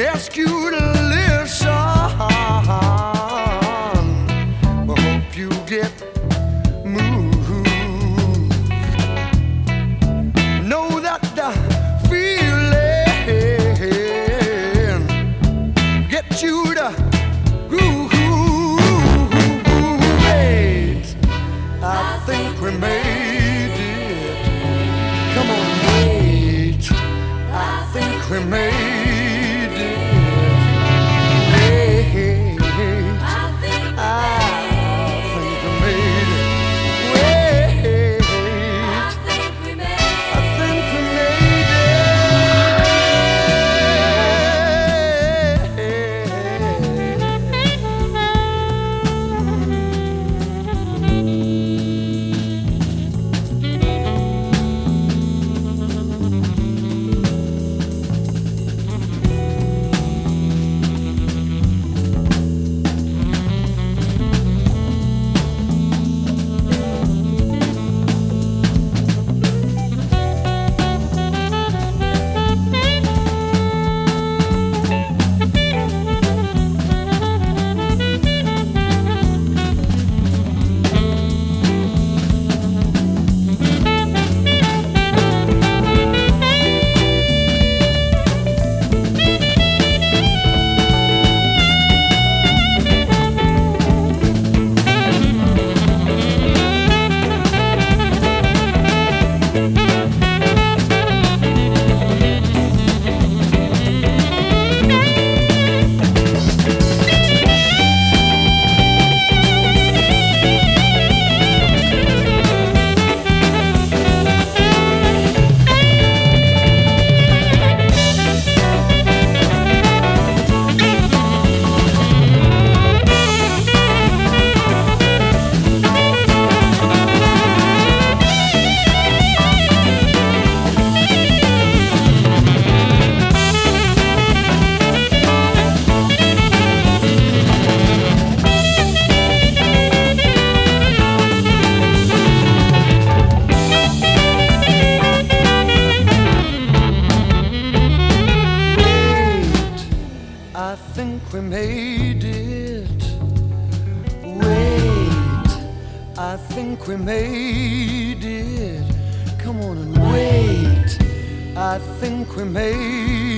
ask you to listen. I hope you get moved. Know that the feeling get you to groove. Wait, I think we made it. Come on, wait, I think we made it. I think we made it. Wait, I think we made it. Come on and wait, I think we made it.